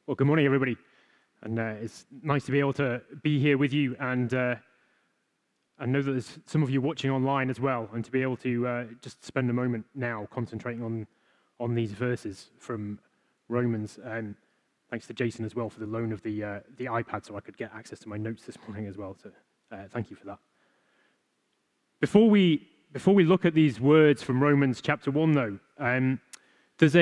Well, good morning, everybody. And it's nice to be able to be here with you and I know that there's some of you watching online as well, and to be able to just spend a moment now concentrating on these verses from Romans. Thanks to Jason as well for the loan of the iPad so I could get access to my notes this morning as well. So thank you for that. Before we look at these words from Romans chapter 1, though, there's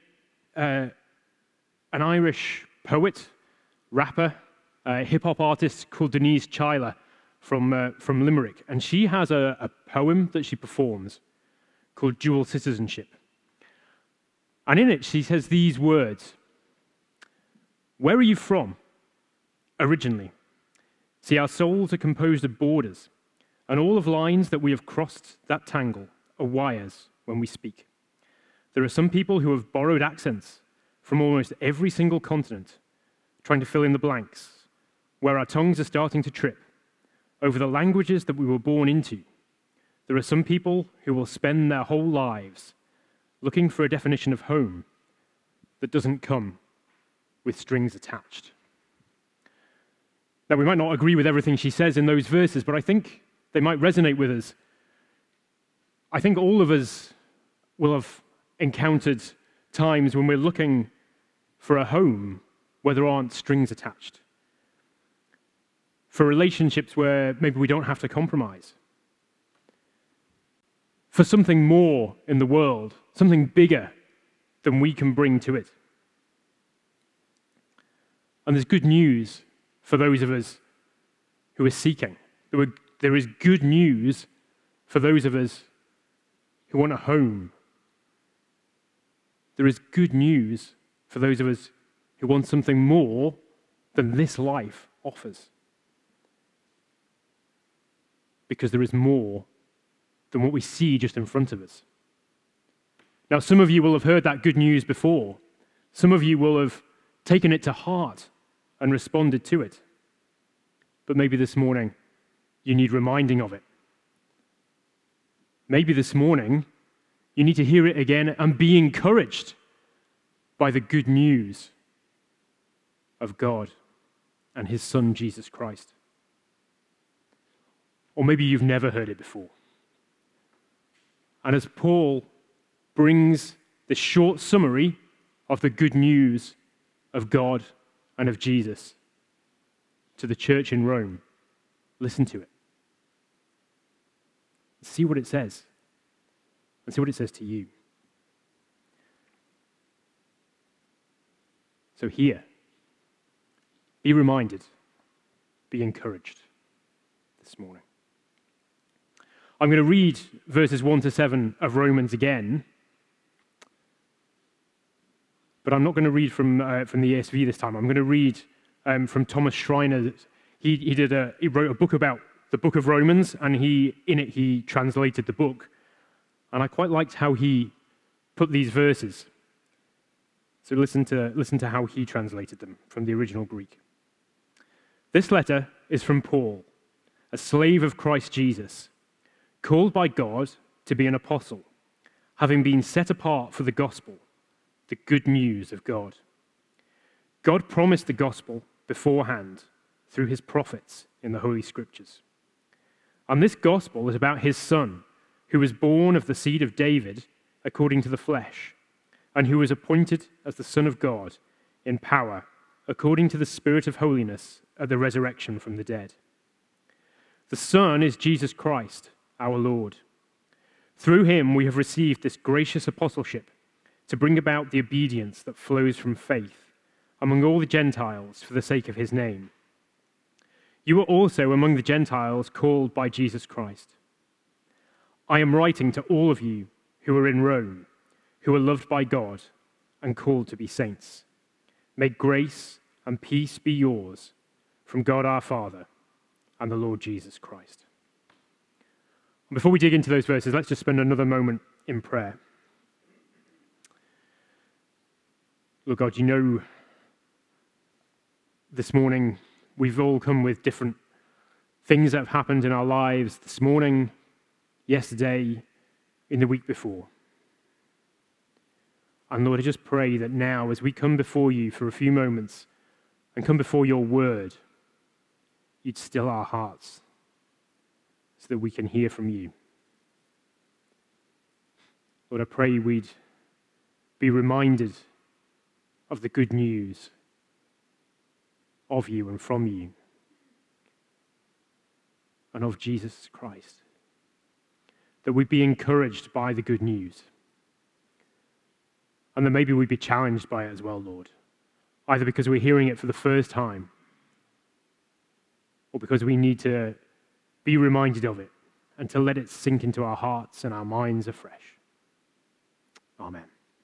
an Irish poet, rapper, hip-hop artist called Denise Chyler from Limerick, and she has a poem that she performs called Dual Citizenship. And in it, she says these words: "Where are you from, originally? See, our souls are composed of borders, and all of lines that we have crossed that tangle are wires when we speak. There are some people who have borrowed accents from almost every single continent, trying to fill in the blanks, where our tongues are starting to trip over the languages that we were born into. There are some people who will spend their whole lives looking for a definition of home that doesn't come with strings attached." Now, we might not agree with everything she says in those verses, but I think they might resonate with us. I think all of us will have encountered times when we're looking for a home where there aren't strings attached, for relationships where maybe we don't have to compromise, for something more in the world, something bigger than we can bring to it. And there's good news for those of us who are seeking. There is good news for those of us who want a home. There is good news for those of us who want something more than this life offers. Because there is more than what we see just in front of us. Now, some of you will have heard that good news before. Some of you will have taken it to heart and responded to it. But maybe this morning, you need reminding of it. Maybe this morning, you need to hear it again and be encouraged by the good news of God and his Son, Jesus Christ. Or maybe you've never heard it before. And as Paul brings the short summary of the good news of God and of Jesus to the church in Rome, listen to it. See what it says. And see what it says to you. So hear, be reminded, be encouraged this morning. I'm going to read verses 1 to 7 of Romans again, but I'm not going to read from the ESV this time. I'm going to read from Thomas Schreiner. He wrote a book about the book of Romans, and in it he translated the book. And I quite liked how he put these verses. So listen to how he translated them from the original Greek. "This letter is from Paul, a slave of Christ Jesus, called by God to be an apostle, having been set apart for the gospel, the good news of God. God promised the gospel beforehand through his prophets in the Holy Scriptures. And this gospel is about his Son, who was born of the seed of David according to the flesh, and who was appointed as the Son of God in power, according to the Spirit of holiness at the resurrection from the dead. The Son is Jesus Christ, our Lord. Through him we have received this gracious apostleship to bring about the obedience that flows from faith among all the Gentiles for the sake of his name. You are also among the Gentiles called by Jesus Christ. I am writing to all of you who are in Rome, who are loved by God and called to be saints. May grace and peace be yours from God our Father and the Lord Jesus Christ." Before we dig into those verses, let's just spend another moment in prayer. Lord God, you know this morning we've all come with different things that have happened in our lives this morning, yesterday, in the week before. And Lord, I just pray that now, as we come before you for a few moments and come before your word, you'd still our hearts so that we can hear from you. Lord, I pray we'd be reminded of the good news of you and from you and of Jesus Christ. That we'd be encouraged by the good news. And that maybe we'd be challenged by it as well, Lord. Either because we're hearing it for the first time or because we need to be reminded of it and to let it sink into our hearts and our minds afresh. Amen.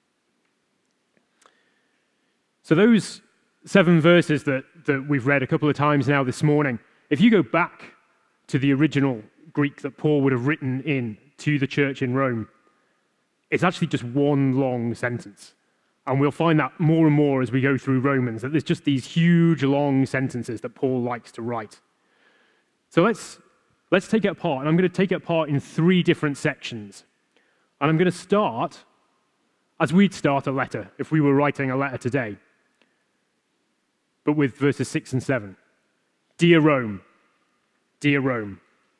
So those 7 verses that we've read a couple of times now this morning, if you go back to the original Greek that Paul would have written in to the church in Rome, it's actually just one long sentence. And we'll find that more and more as we go through Romans, that there's just these huge long sentences that Paul likes to write. So let's take it apart. And I'm going to take it apart in 3 different sections. And I'm going to start as we'd start a letter, if we were writing a letter today, but with verses 6 and 7. Dear Rome, dear Rome.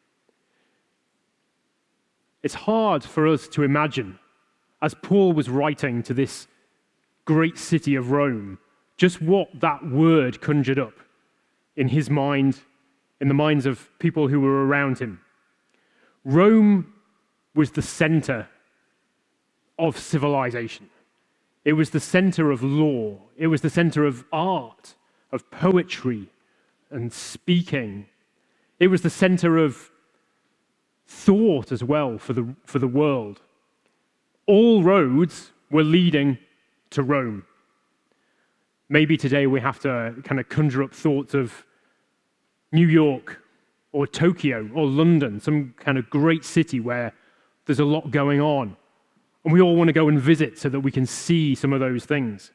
It's hard for us to imagine, as Paul was writing to this great city of Rome, just what that word conjured up in his mind, in the minds of people who were around him. Rome was the center of civilization. It was the center of law. It was the center of art, of poetry and speaking. It was the center of thought as well for the world. All roads were leading to Rome. Maybe today we have to kind of conjure up thoughts of New York or Tokyo or London, some kind of great city where there's a lot going on. And we all want to go and visit so that we can see some of those things.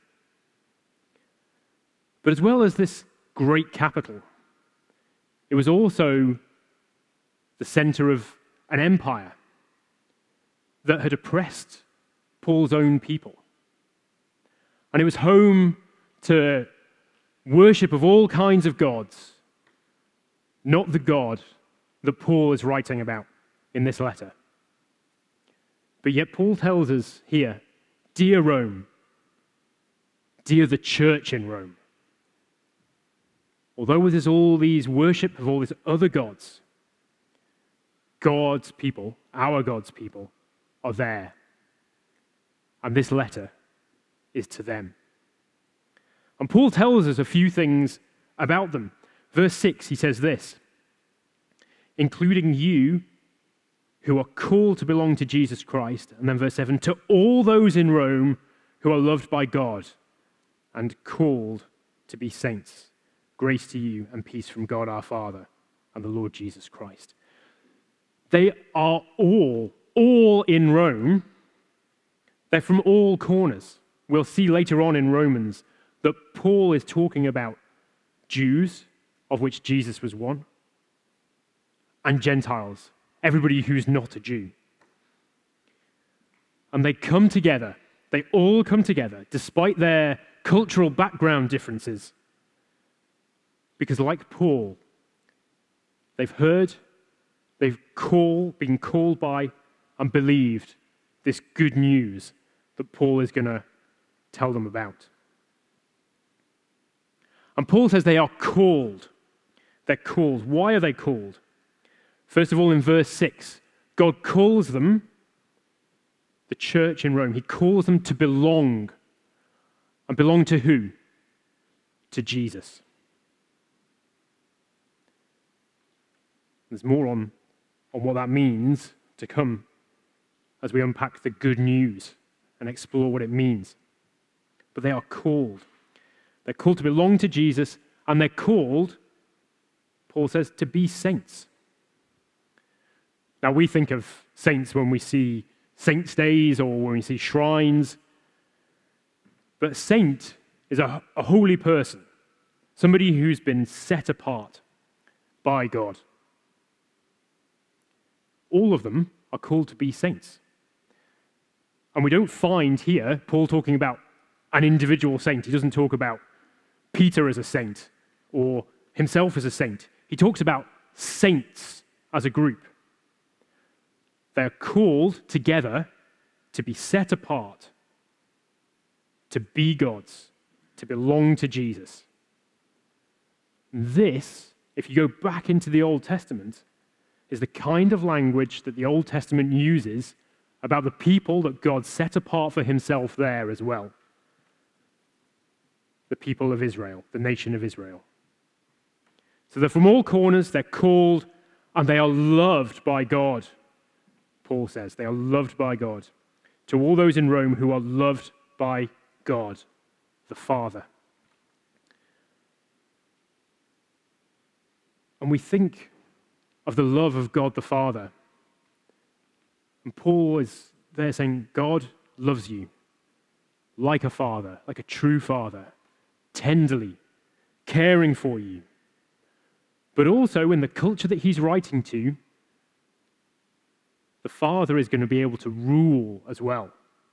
But as well as this great capital, it was also the center of an empire that had oppressed Paul's own people. And it was home to worship of all kinds of gods, not the God that Paul is writing about in this letter. But yet Paul tells us here, dear Rome, dear the church in Rome. Although there's all these worship of all these other gods, God's people, our God's people, are there. And this letter is to them. And Paul tells us a few things about them. Verse 6, he says this, including you who are called to belong to Jesus Christ. And then verse 7, to all those in Rome who are loved by God and called to be saints. Grace to you and peace from God our Father and the Lord Jesus Christ. They are all in Rome. They're from all corners. We'll see later on in Romans that Paul is talking about Jews, of which Jesus was one, and Gentiles, everybody who's not a Jew. And they come together. They all come together, despite their cultural background differences. Because like Paul, they've heard, they've been called by, and believed this good news that Paul is going to tell them about. And Paul says they are called. They're called. Why are they called? First of all, in verse 6, God calls them, the church in Rome, he calls them to belong. And belong to who? To Jesus. There's more on what that means to come as we unpack the good news and explore what it means. But they are called. They're called to belong to Jesus, and they're called, Paul says, to be saints. Now, we think of saints when we see saints' days or when we see shrines. But a saint is a holy person, somebody who's been set apart by God. All of them are called to be saints. And we don't find here Paul talking about an individual saint. He doesn't talk about Peter as a saint or himself as a saint. He talks about saints as a group. They're called together to be set apart, to be God's, to belong to Jesus. This, if you go back into the Old Testament, is the kind of language that the Old Testament uses about the people that God set apart for himself there as well. The people of Israel, the nation of Israel. So they're from all corners, they're called, and they are loved by God. Paul says they are loved by God. To all those in Rome who are loved by God, the Father. And we think of the love of God the Father. And Paul is there saying, God loves you like a father, like a true father, tenderly, caring for you. But also in the culture that he's writing to, the Father is going to be able to rule as well.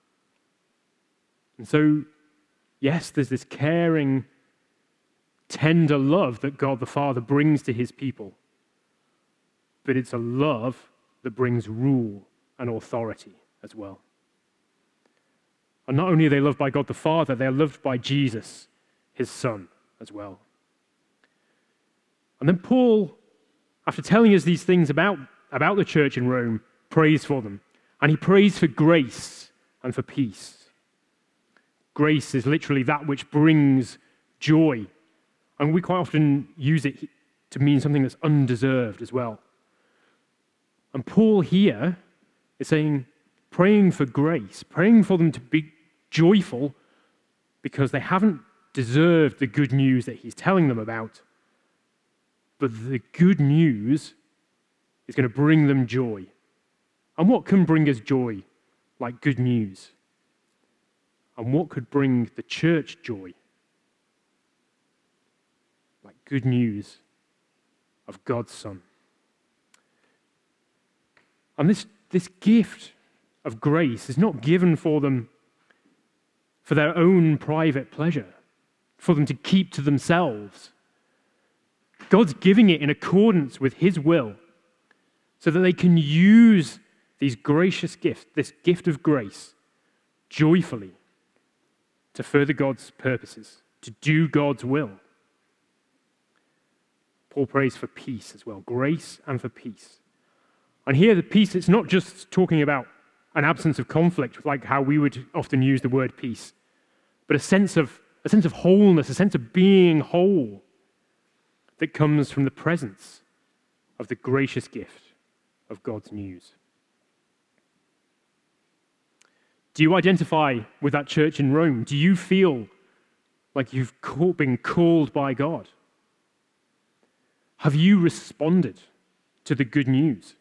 And so, yes, there's this caring, tender love that God the Father brings to his people. But it's a love that brings rule and authority as well. And not only are they loved by God the Father, they are loved by Jesus, his Son, as well. And then Paul, after telling us these things about the church in Rome, prays for them. And he prays for grace and for peace. Grace is literally that which brings joy. And we quite often use it to mean something that's undeserved as well. And Paul here is saying, praying for grace, praying for them to be joyful because they haven't deserved the good news that he's telling them about. But the good news is going to bring them joy. And what can bring us joy like good news? And what could bring the church joy like good news of God's Son? And this gift of grace is not given for them for their own private pleasure, for them to keep to themselves. God's giving it in accordance with his will so that they can use these gracious gifts, this gift of grace, joyfully to further God's purposes, to do God's will. Paul prays for peace as well, grace and for peace. And here the peace, it's not just talking about an absence of conflict, like how we would often use the word peace, but a sense of wholeness, a sense of being whole that comes from the presence of the gracious gift of God's news. Do you identify with that church in Rome? Do you feel like you've been called by God? Have you responded to the good news?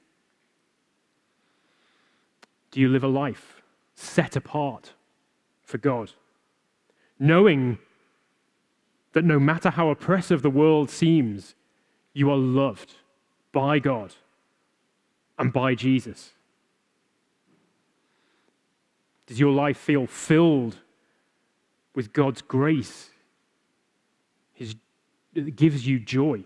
Do you live a life set apart for God, knowing that no matter how oppressive the world seems, you are loved by God and by Jesus? Does your life feel filled with God's grace? It gives you joy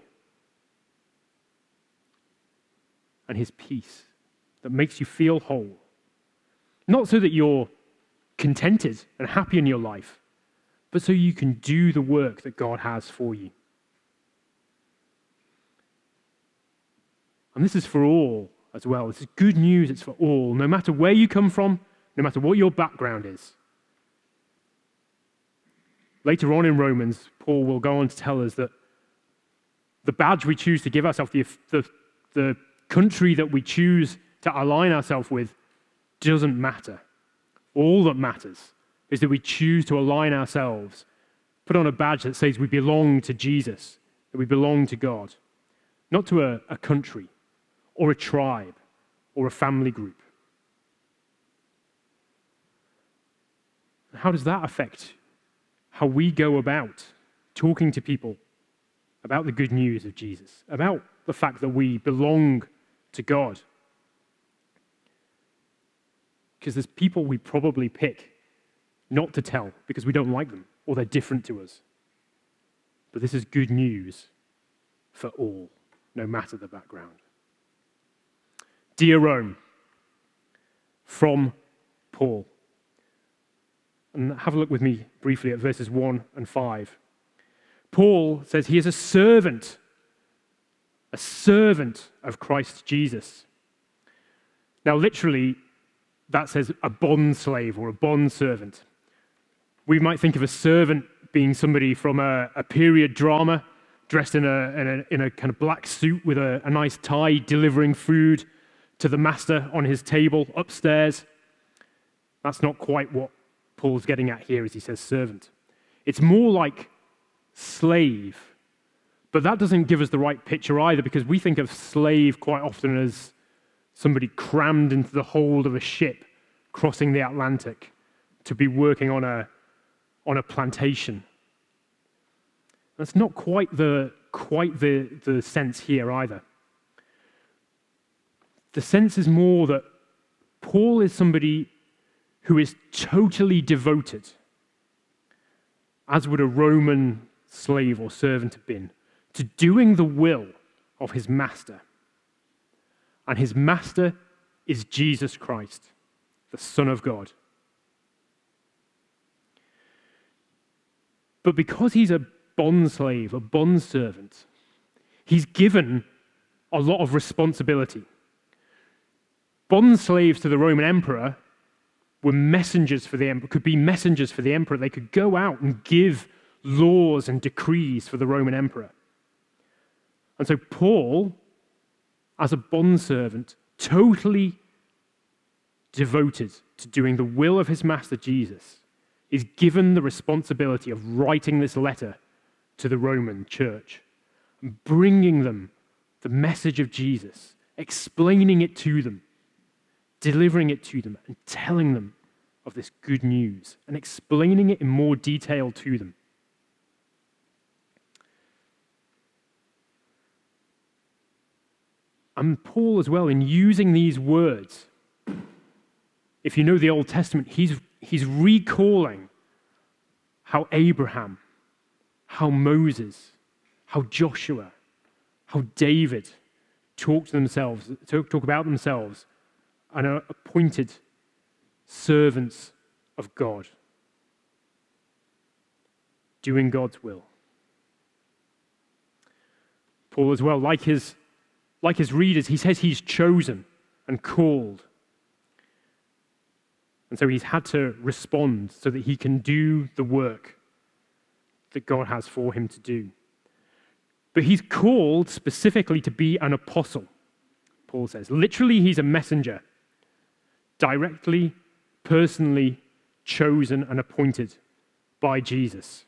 and his peace that makes you feel whole. Not so that you're contented and happy in your life, but so you can do the work that God has for you. And this is for all as well. This is good news, it's for all, no matter where you come from, no matter what your background is. Later on in Romans, Paul will go on to tell us that the badge we choose to give ourselves, the country that we choose to align ourselves with, doesn't matter. All that matters is that we choose to align ourselves, put on a badge that says we belong to Jesus, that we belong to God, not to a country or a tribe or a family group. How does that affect how we go about talking to people about the good news of Jesus, about the fact that we belong to God? because there's people we probably pick not to tell because we don't like them or they're different to us. But this is good news for all, no matter the background. Dear Rome, from Paul. And have a look with me briefly at verses 1 and 5. Paul says he is a servant of Christ Jesus. Now, literally, that says a bond slave or a bond servant. We might think of a servant being somebody from a period drama, dressed in a kind of black suit with a nice tie, delivering food to the master on his table upstairs. That's not quite what Paul's getting at here as he says servant. It's more like slave, but that doesn't give us the right picture either, because we think of slave quite often as somebody crammed into the hold of a ship crossing the Atlantic to be working on a plantation. That's not quite the sense here either. The sense is more that Paul is somebody who is totally devoted, as would a Roman slave or servant have been, to doing the will of his master. And his master is Jesus Christ, the Son of God. But because he's a bond slave, a bond servant, he's given a lot of responsibility. Bond slaves to the Roman emperor were messengers for the emperor, could be messengers for the emperor. They could go out and give laws and decrees for the Roman emperor. And so Paul, as a bondservant, totally devoted to doing the will of his master Jesus, is given the responsibility of writing this letter to the Roman church, and bringing them the message of Jesus, explaining it to them, delivering it to them, and telling them of this good news, and explaining it in more detail to them. And Paul as well, in using these words, if you know the Old Testament, he's recalling how Abraham, how Moses, how Joshua, how David talk about themselves and are appointed servants of God, doing God's will. Paul as well, like his readers, he says he's chosen and called. And so he's had to respond so that he can do the work that God has for him to do. But he's called specifically to be an apostle, Paul says. Literally, he's a messenger, directly, personally chosen and appointed by Jesus.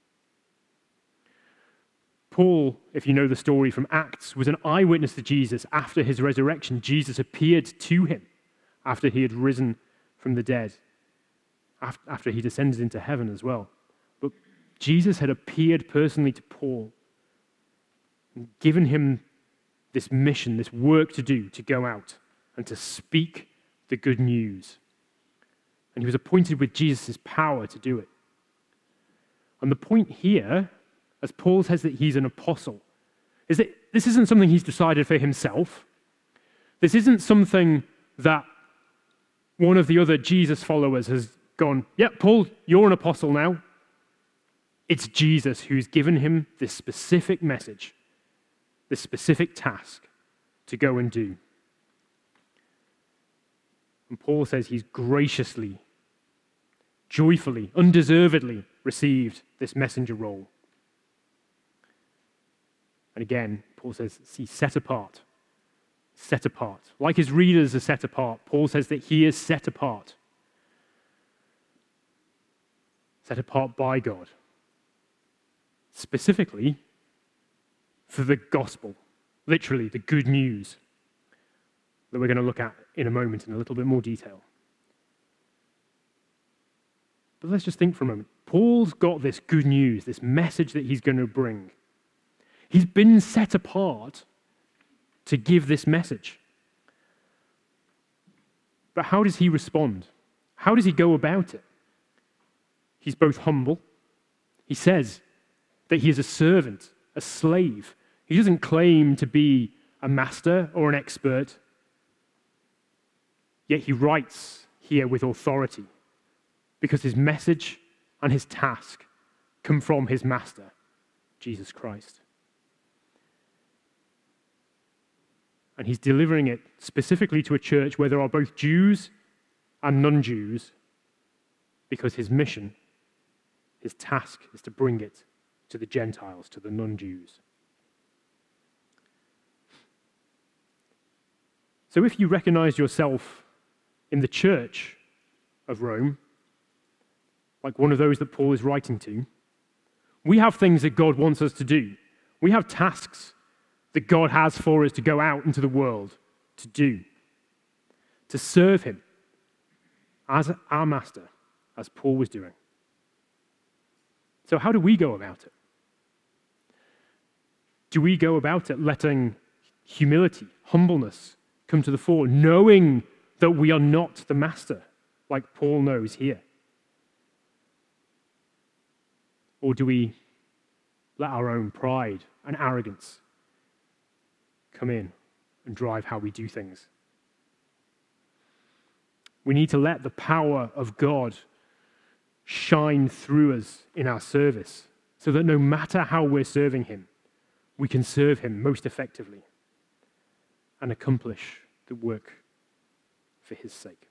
Paul, if you know the story from Acts, was an eyewitness to Jesus after his resurrection. Jesus appeared to him after he had risen from the dead, after he descended into heaven as well. But Jesus had appeared personally to Paul and given him this mission, this work to do, to go out and to speak the good news. And he was appointed with Jesus' power to do it. And the point here, as Paul says that he's an apostle, is that this isn't something he's decided for himself. This isn't something that one of the other Jesus followers has gone, yeah, Paul, you're an apostle now. It's Jesus who's given him this specific message, this specific task to go and do. And Paul says he's graciously, joyfully, undeservedly received this messenger role. And again, Paul says he's set apart. Set apart. Like his readers are set apart, Paul says that he is set apart. Set apart by God. Specifically for the gospel. Literally, the good news that we're going to look at in a moment in a little bit more detail. But let's just think for a moment. Paul's got this good news, this message that he's going to bring. He's been set apart to give this message. But how does he respond? How does he go about it? He's both humble. He says that he is a servant, a slave. He doesn't claim to be a master or an expert, yet he writes here with authority because his message and his task come from his master, Jesus Christ. And he's delivering it specifically to a church where there are both Jews and non-Jews, because his mission, his task, is to bring it to the Gentiles, to the non-Jews. So if you recognize yourself in the church of Rome, like one of those that Paul is writing to, we have things that God wants us to do. We have tasks that God has for us to go out into the world to do, to serve him as our master, as Paul was doing. So how do we go about it? Do we go about it letting humility, humbleness come to the fore, knowing that we are not the master, like Paul knows here? Or do we let our own pride and arrogance come in and drive how we do things? We need to let the power of God shine through us in our service so that no matter how we're serving him, we can serve him most effectively and accomplish the work for his sake.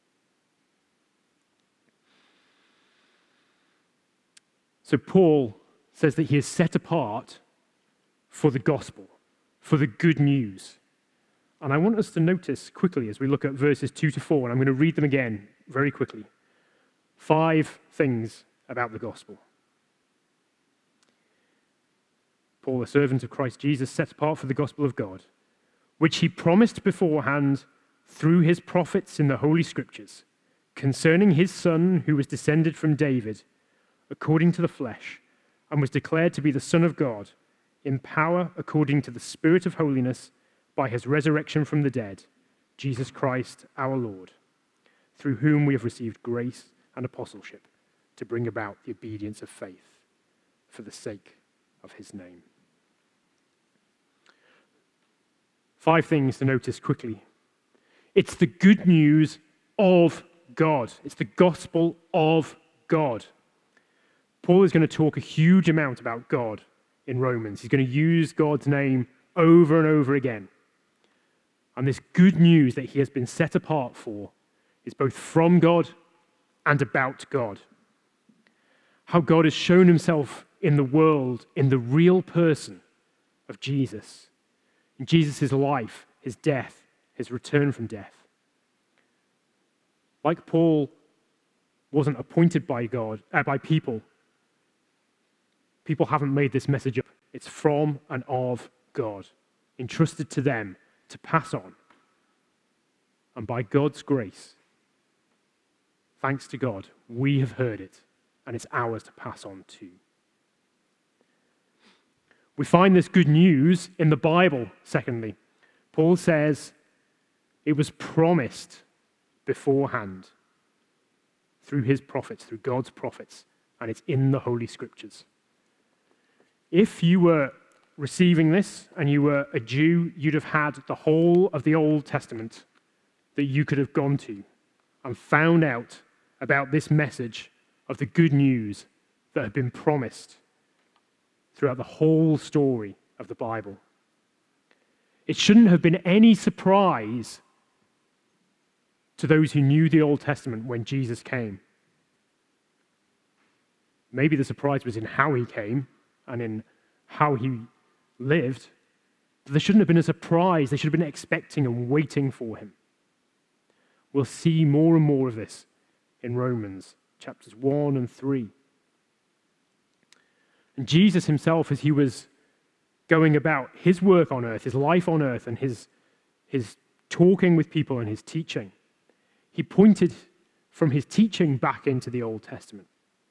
So Paul says that he is set apart for the gospel, for the good news. And I want us to notice quickly as we look at verses 2 to 4, and I'm going to read them again very quickly. 5 things about the gospel. Paul, a servant of Christ Jesus, set apart for the gospel of God, which he promised beforehand through his prophets in the Holy Scriptures, concerning his Son who was descended from David, according to the flesh, and was declared to be the Son of God, in power according to the Spirit of holiness, by his resurrection from the dead, Jesus Christ our Lord, through whom we have received grace and apostleship to bring about the obedience of faith for the sake of his name. 5 things to notice quickly. It's the good news of God. It's the gospel of God. Paul is going to talk a huge amount about God in Romans. He's going to use God's name over and over again. And this good news that he has been set apart for is both from God and about God. How God has shown himself in the world in the real person of Jesus. In Jesus' life, his death, his return from death. Like Paul wasn't appointed by God, by people. People haven't made this message up. It's from and of God, entrusted to them to pass on. And by God's grace, thanks to God, we have heard it, and it's ours to pass on too. We find this good news in the Bible, secondly. Paul says it was promised beforehand through his prophets, through God's prophets, and it's in the Holy Scriptures. If you were receiving this and you were a Jew, you'd have had the whole of the Old Testament that you could have gone to and found out about this message of the good news that had been promised throughout the whole story of the Bible. It shouldn't have been any surprise to those who knew the Old Testament when Jesus came. Maybe the surprise was in how he came and in how he lived, but there shouldn't have been a surprise. They should have been expecting and waiting for him. We'll see more and more of this in Romans chapters 1 and 3. And Jesus himself, as he was going about his work on earth, his life on earth, and his talking with people and his teaching, he pointed from his teaching back into the Old Testament.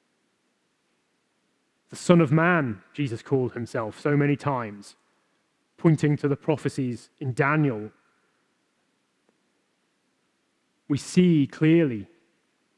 The Son of Man, Jesus called himself so many times, pointing to the prophecies in Daniel. We see clearly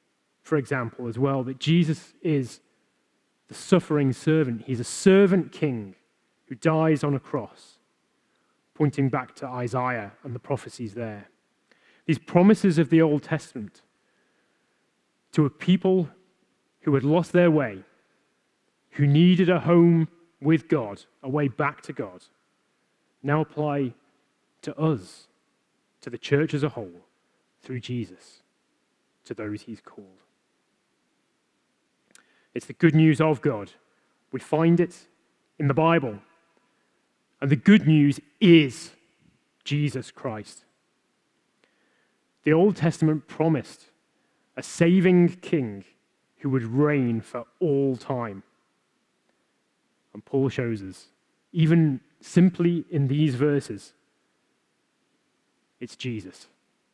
for example, as well, that Jesus is the suffering servant. He's a servant king who dies on a cross, pointing back to Isaiah and the prophecies there. These promises of the Old Testament to a people who had lost their way, who needed a home with God, a way back to God, now apply to us, to the church as a whole, through Jesus, to those he's called. It's the good news of God. We find it in the Bible. And the good news is Jesus Christ. The Old Testament promised a saving king who would reign for all time. And Paul shows us, even simply in these verses, it's Jesus.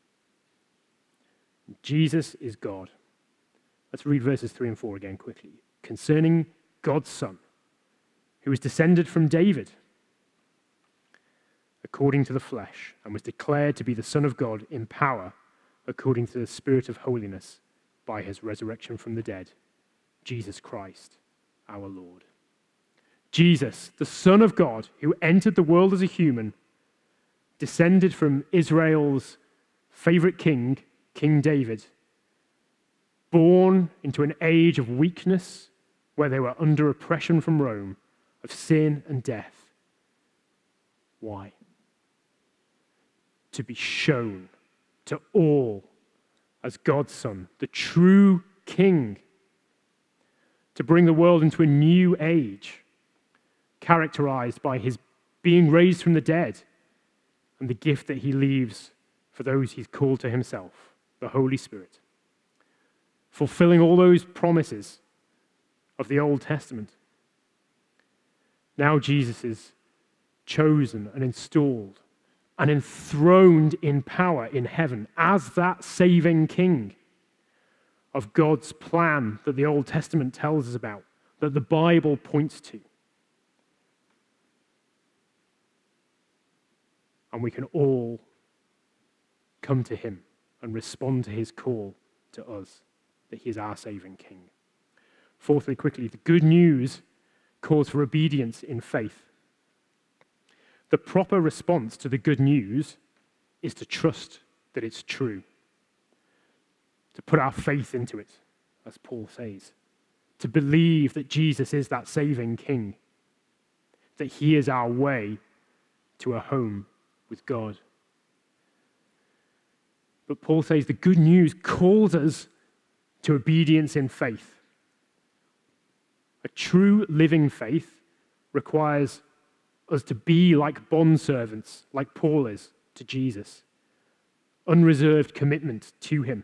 Jesus is God. Let's read verses 3 and 4 again quickly. Concerning God's Son, who was descended from David, according to the flesh, and was declared to be the Son of God in power, according to the Spirit of holiness, by his resurrection from the dead, Jesus Christ, our Lord. Jesus, the Son of God, who entered the world as a human, descended from Israel's favorite king, King David, born into an age of weakness where they were under oppression from Rome, of sin and death. Why? To be shown to all as God's Son, the true King, to bring the world into a new age, characterized by his being raised from the dead and the gift that he leaves for those he's called to himself, the Holy Spirit, fulfilling all those promises of the Old Testament. Now Jesus is chosen and installed and enthroned in power in heaven as that saving king of God's plan that the Old Testament tells us about, that the Bible points to. And we can all come to him and respond to his call to us, that he is our saving king. Fourthly, quickly, the good news calls for obedience in faith. The proper response to the good news is to trust that it's true, to put our faith into it, as Paul says, to believe that Jesus is that saving king, that he is our way to a home with God. But Paul says the good news calls us to obedience in faith. A true living faith requires us to be like bondservants, like Paul is to Jesus. Unreserved commitment to him.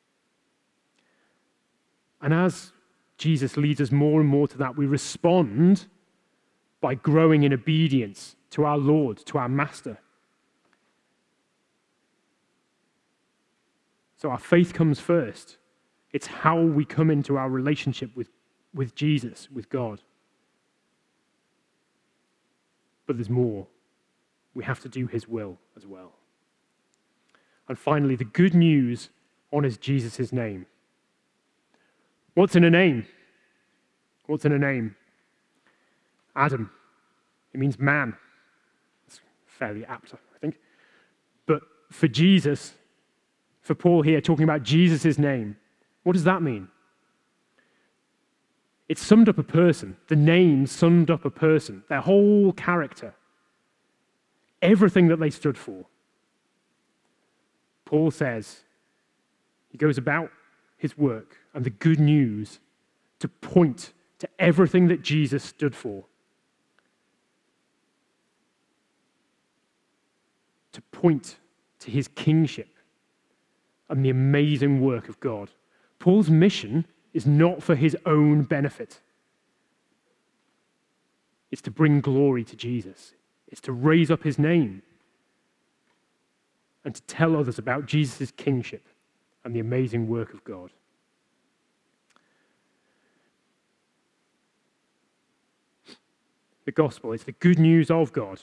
And as Jesus leads us more and more to that, we respond by growing in obedience to our Lord, to our Master. So our faith comes first. It's how we come into our relationship with Jesus, with God. But there's more. We have to do his will as well. And finally, the good news honors Jesus' name. What's in a name? What's in a name? Adam. It means man. It's fairly apt, I think. But for Jesus, for Paul here, talking about Jesus' name, what does that mean? It summed up a person. The name summed up a person, their whole character, everything that they stood for. Paul says he goes about his work and the good news to point to everything that Jesus stood for, to point to his kingship and the amazing work of God. Paul's mission is not for his own benefit. It's to bring glory to Jesus. It's to raise up his name and to tell others about Jesus' kingship and the amazing work of God. The gospel is the good news of God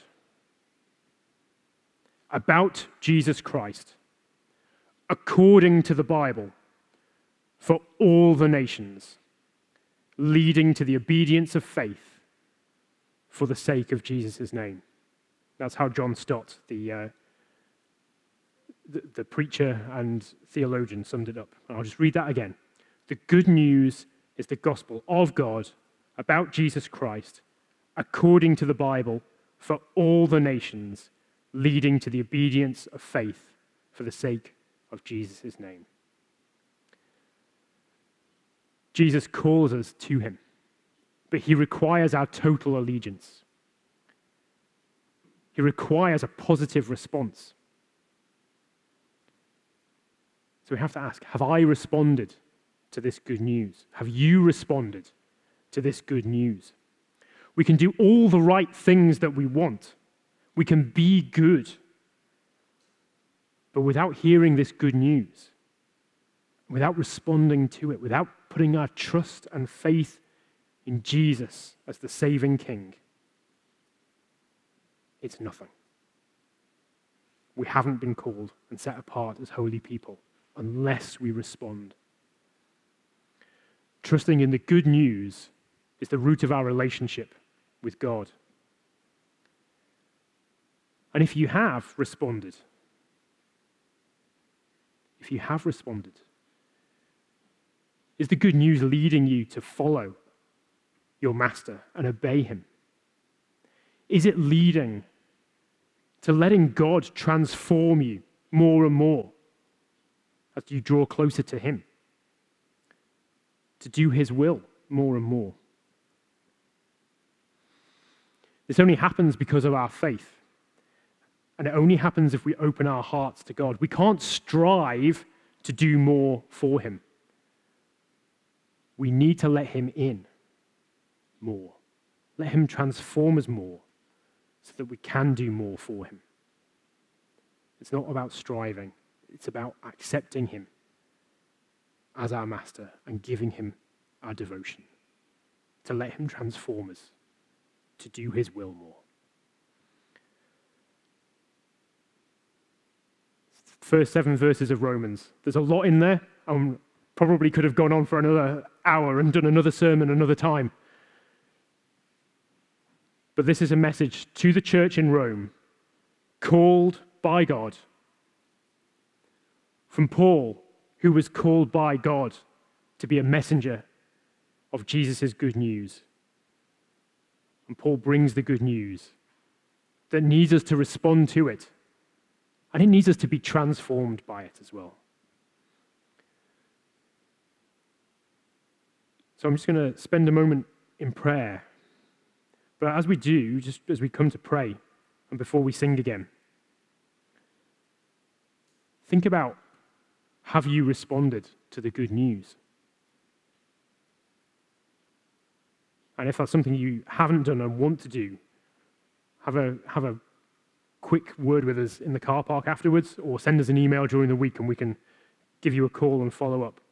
about Jesus Christ, according to the Bible, for all the nations, leading to the obedience of faith for the sake of Jesus' name. That's how John Stott, the preacher and theologian, summed it up. And I'll just read that again. The good news is the gospel of God about Jesus Christ, according to the Bible, for all the nations, leading to the obedience of faith for the sake of Jesus' name. Jesus calls us to him, but he requires our total allegiance. He requires a positive response. So we have to ask, have I responded to this good news? Have you responded to this good news? We can do all the right things that we want. We can be good. But without hearing this good news, without responding to it, without putting our trust and faith in Jesus as the saving King, it's nothing. We haven't been called and set apart as holy people unless we respond. Trusting in the good news is the root of our relationship with God. And if you have responded, is the good news leading you to follow your master and obey him? Is it leading to letting God transform you more and more as you draw closer to him? To do his will more and more? This only happens because of our faith. And it only happens if we open our hearts to God. We can't strive to do more for him. We need to let him in more. Let him transform us more so that we can do more for him. It's not about striving. It's about accepting him as our master and giving him our devotion. To let him transform us, to do his will more. First 7 verses of Romans. There's a lot in there. I probably could have gone on for another hour and done another sermon another time. But this is a message to the church in Rome, called by God. From Paul, who was called by God to be a messenger of Jesus' good news. And Paul brings the good news that needs us to respond to it. And it needs us to be transformed by it as well. So I'm just going to spend a moment in prayer. But as we do, just as we come to pray, and before we sing again, think about, have you responded to the good news? And if that's something you haven't done and want to do, have a quick word with us in the car park afterwards, or send us an email during the week and we can give you a call and follow up.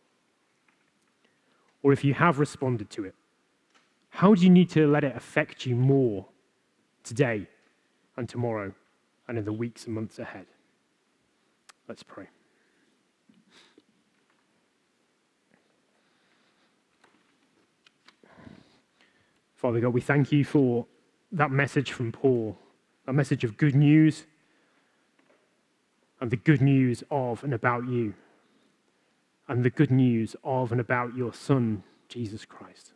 Or if you have responded to it, how do you need to let it affect you more today and tomorrow and in the weeks and months ahead? Let's pray. Father God, we thank you for that message from Paul, a message of good news and the good news of and about you, and the good news of and about your Son, Jesus Christ.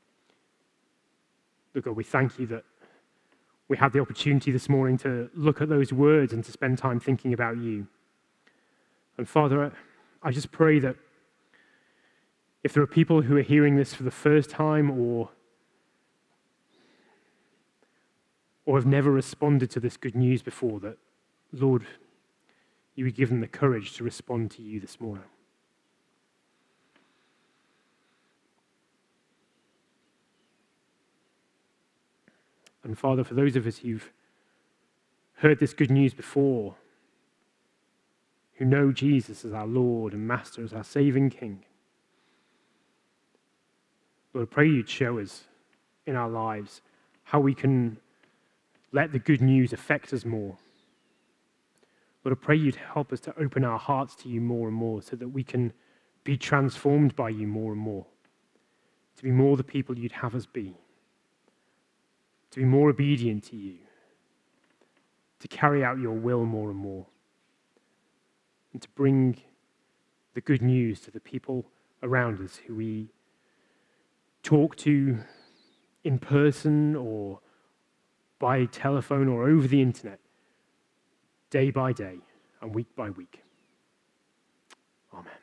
Lord God, we thank you that we had the opportunity this morning to look at those words and to spend time thinking about you. And Father, I just pray that if there are people who are hearing this for the first time or have never responded to this good news before, that, Lord, you would give them the courage to respond to you this morning. And Father, for those of us who've heard this good news before, who know Jesus as our Lord and Master, as our saving King, Lord, I pray you'd show us in our lives how we can let the good news affect us more. Lord, I pray you'd help us to open our hearts to you more and more so that we can be transformed by you more and more, to be more the people you'd have us be, to be more obedient to you, to carry out your will more and more, and to bring the good news to the people around us who we talk to in person or by telephone or over the internet, day by day and week by week. Amen.